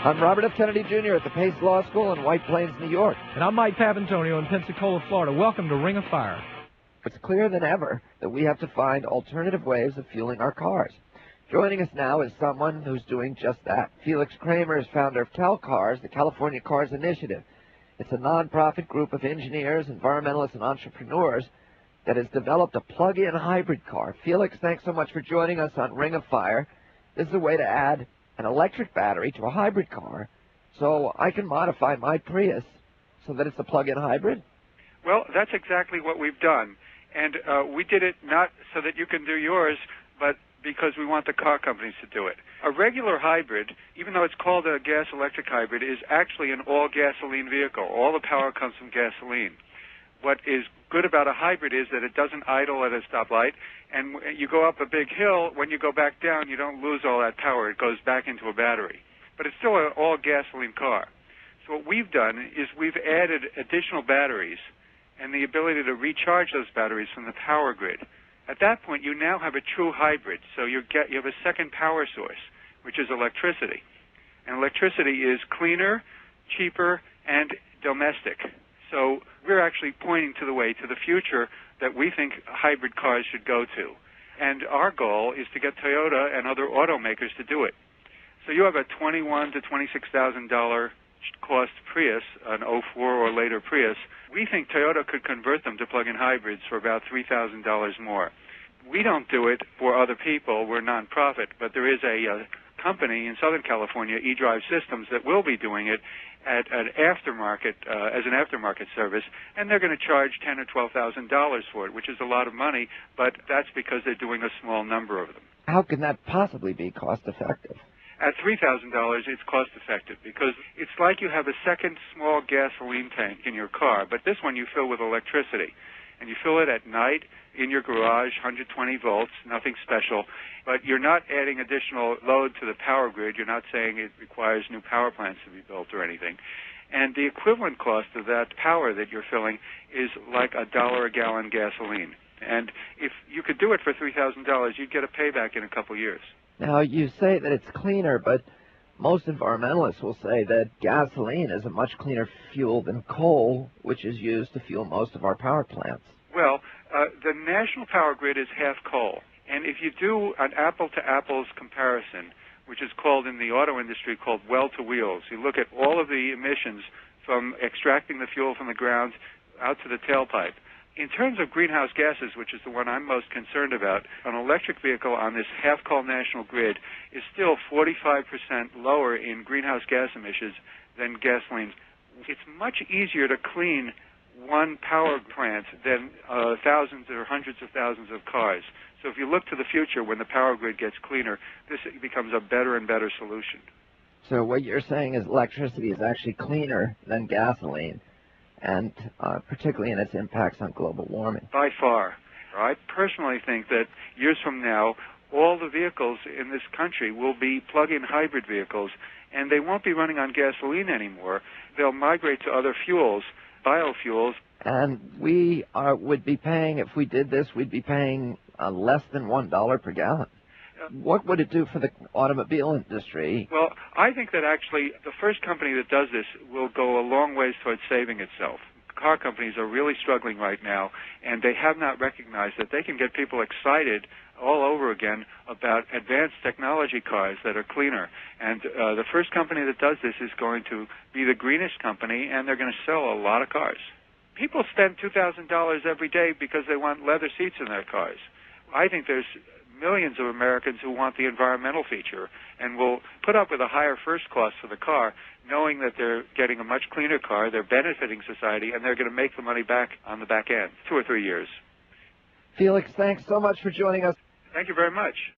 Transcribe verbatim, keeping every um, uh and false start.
I'm Robert F. Kennedy Junior at the Pace Law School in White Plains, New York. And I'm Mike Papantonio in Pensacola, Florida. Welcome to Ring of Fire. It's clearer than ever that we have to find alternative ways of fueling our cars. Joining us now is someone who's doing just that. Felix Kramer is founder of CalCars, the California Cars Initiative. It's a nonprofit group of engineers, environmentalists, and entrepreneurs that has developed a plug-in hybrid car. Felix, thanks so much for joining us on Ring of Fire. This is a way to add an electric battery to a hybrid car, so I can modify my Prius so that it's a plug-in hybrid? Well, that's exactly what we've done. And uh, we did it not so that you can do yours, but because we want the car companies to do it. A regular hybrid, even though it's called a gas-electric hybrid, is actually an all-gasoline vehicle. All the power comes from gasoline. What is good about a hybrid is that it doesn't idle at a stoplight, and you go up a big hill, when you go back down, you don't lose all that power. It goes back into a battery. But it's still an all-gasoline car. So what we've done is we've added additional batteries and the ability to recharge those batteries from the power grid. At that point, you now have a true hybrid. So you get you have a second power source, which is electricity. And electricity is cleaner, cheaper, and domestic. So we're actually pointing to the way to the future that we think hybrid cars should go to. And our goal is to get Toyota and other automakers to do it. So you have a twenty-one thousand to twenty-six thousand dollars cost Prius, an oh four or later Prius. We think Toyota could convert them to plug-in hybrids for about three thousand dollars more. We don't do it for other people. We're nonprofit, but there is a, a company in Southern California, eDrive Systems, that will be doing it at an aftermarket uh, as an aftermarket service, and they're going to charge ten or twelve thousand dollars for it, which is a lot of money. But that's because they're doing a small number of them. How can that possibly be cost-effective? At three thousand dollars, it's cost-effective because it's like you have a second small gasoline tank in your car, but this one you fill with electricity. And you fill it at night in your garage, one hundred twenty volts, nothing special. But you're not adding additional load to the power grid. You're not saying it requires new power plants to be built or anything. And the equivalent cost of that power that you're filling is like a dollar a gallon gasoline. And if you could do it for three thousand dollars, you'd get a payback in a couple years. Now, you say that it's cleaner, but most environmentalists will say that gasoline is a much cleaner fuel than coal, which is used to fuel most of our power plants. Well, uh, the national power grid is half coal. And if you do an apple-to-apples comparison, which is called in the auto industry called well-to-wheels, you look at all of the emissions from extracting the fuel from the ground out to the tailpipe. In terms of greenhouse gases, which is the one I'm most concerned about, an electric vehicle on this half-coal national grid is still forty-five percent lower in greenhouse gas emissions than gasoline. It's much easier to clean one power plant than uh, thousands or hundreds of thousands of cars. So if you look to the future when the power grid gets cleaner, this becomes a better and better solution. So what you're saying is electricity is actually cleaner than gasoline, and uh, particularly in its impacts on global warming. By far. I personally think that years from now, all the vehicles in this country will be plug-in hybrid vehicles, and they won't be running on gasoline anymore. They'll migrate to other fuels, biofuels. And we are, would be paying, if we did this, we'd be paying uh, less than one dollar per gallon. What would it do for the automobile industry? Well, I think that actually the first company that does this will go a long ways towards saving itself. Car companies are really struggling right now, and they have not recognized that they can get people excited all over again about advanced technology cars that are cleaner. And uh, the first company that does this is going to be the greenest company, and they're going to sell a lot of cars. People spend two thousand dollars every day because they want leather seats in their cars. I think there's millions of Americans who want the environmental feature and will put up with a higher first cost for the car, knowing that they're getting a much cleaner car, they're benefiting society, and they're going to make the money back on the back end, two or three years. Felix, thanks so much for joining us. Thank you very much.